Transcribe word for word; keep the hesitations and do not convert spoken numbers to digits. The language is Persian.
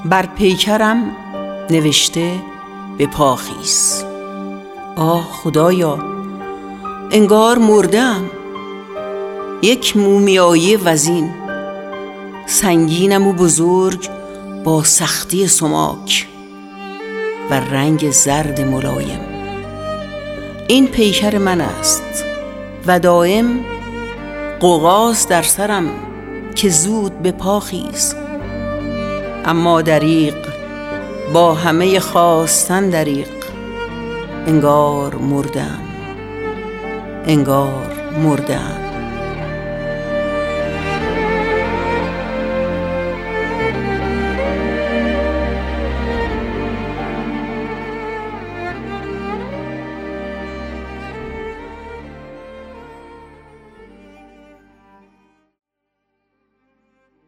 بر پیکرم نوشته به پا خیز. آه خدایا، انگار مردم، یک مومیایی وزین، سنگینم و بزرگ با سختی سماک و رنگ زرد ملایم. این پیکر من است و دائم غوغاست در سرم که زود به پا خیز. اما دریغ، با همه خواستن دریغ، انگار مردم، انگار مردم.